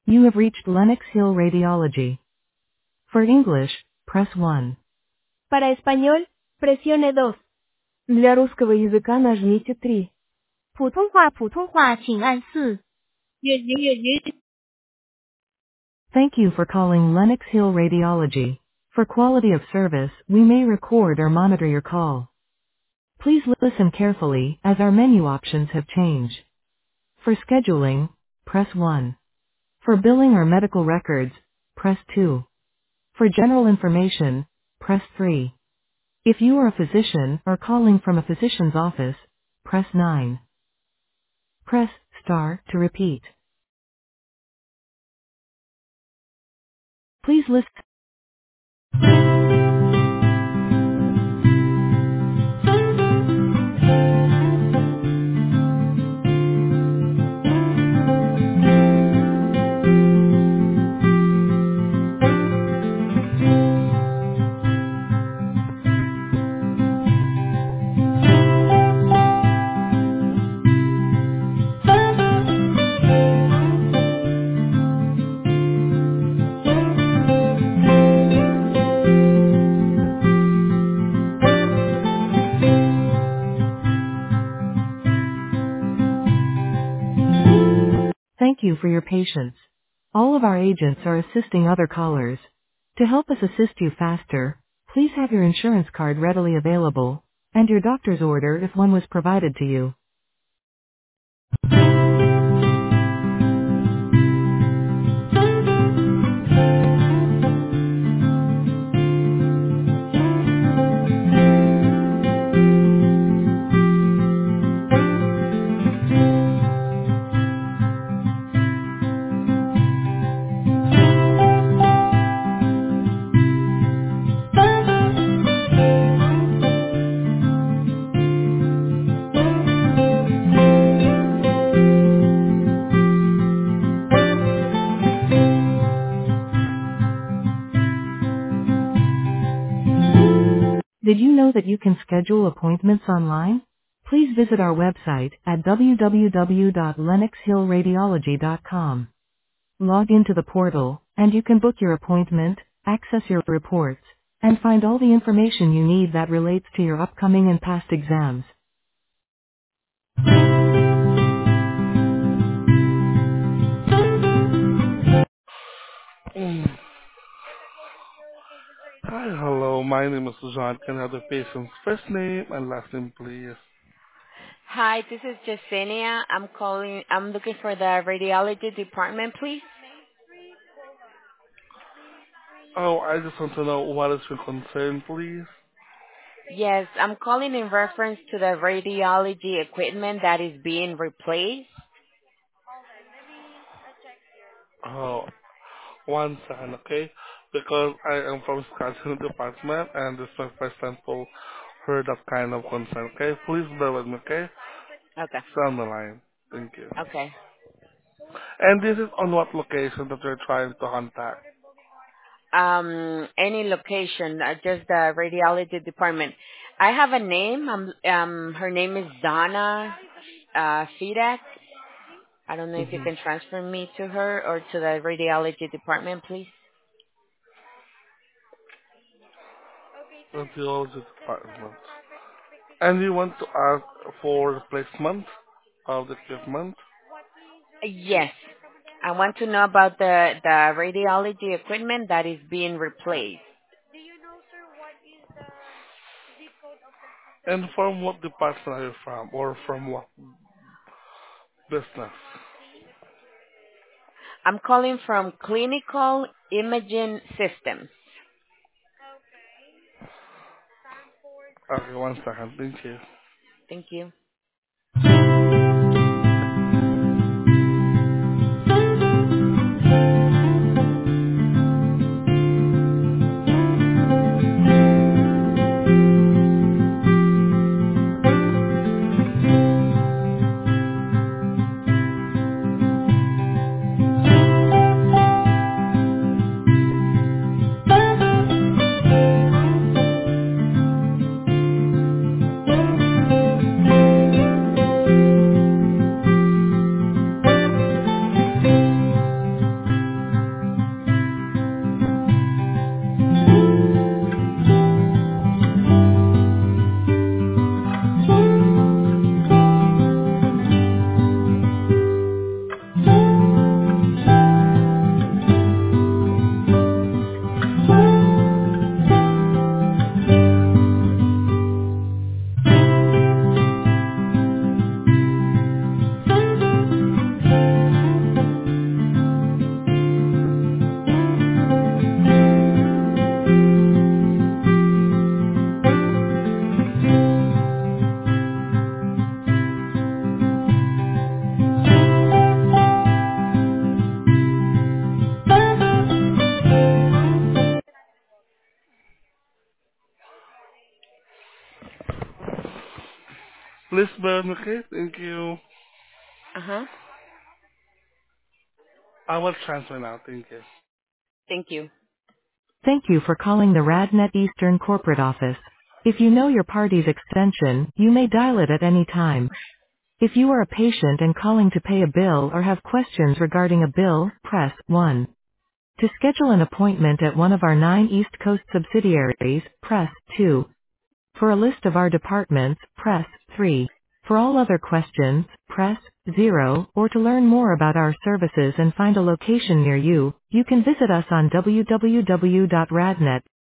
You have reached Lenox Hill Radiology. For English, press 1. Para español, presione 2. Для русского языка нажмите 3. 普通话请按4。Thank you for calling Lenox Hill Radiology. For quality of service, we may record or monitor your call. Please listen carefully, as our menu options have changed. For scheduling, press 1. For billing or medical records, press 2. For general information, press 3. If you are a physician or calling from a physician's office, press 9. Press star to repeat. Please listen. Thank you for your patience. All of our agents are assisting other callers. To help us assist you faster, please have your insurance card readily available, and your doctor's order if one was provided to you. Did you know that you can schedule appointments online? Please visit our website at www.lennoxhillradiology.com. Log into the portal, and you can book your appointment, access your reports, and find all the information you need that relates to your upcoming and past exams. Mm. Hi, hello. My name is John. Can I have the patient's first name and last name, please? Hi, this is Jasenia. I'm looking for the radiology department, please. Oh, I just want to know what is your concern, please. Yes, I'm calling in reference to the radiology equipment that is being replaced. Oh, one second, okay? Because I am from scheduling department and this is my first time to hear that kind of concern, okay? Please bear with me, okay? Okay. Stay on the line. Thank you. Okay. And this is on what location that you're trying to contact? Any location, just the radiology department. I have a name. Her name is Donna Fidak. I don't know if you Mm-hmm. can transfer me to her or to the radiology department, please. Radiology department. And you want to ask for replacement of the equipment? Yes. I want to know about the radiology equipment that is being replaced. And from what department are you from, or from what business? I'm calling from Clinical Imaging Systems. Okay, one second. Thank you. Thank you. Lisbon, okay? Thank you. Uh-huh. I will transfer now. Thank you. Thank you. Thank you for calling the RadNet Eastern corporate office. If you know your party's extension, you may dial it at any time. If you are a patient and calling to pay a bill or have questions regarding a bill, press 1. To schedule an appointment at one of our 9 East Coast subsidiaries, press 2. For a list of our departments, press 3. For all other questions, press 0, or to learn more about our services and find a location near you, you can visit us on www.radnet.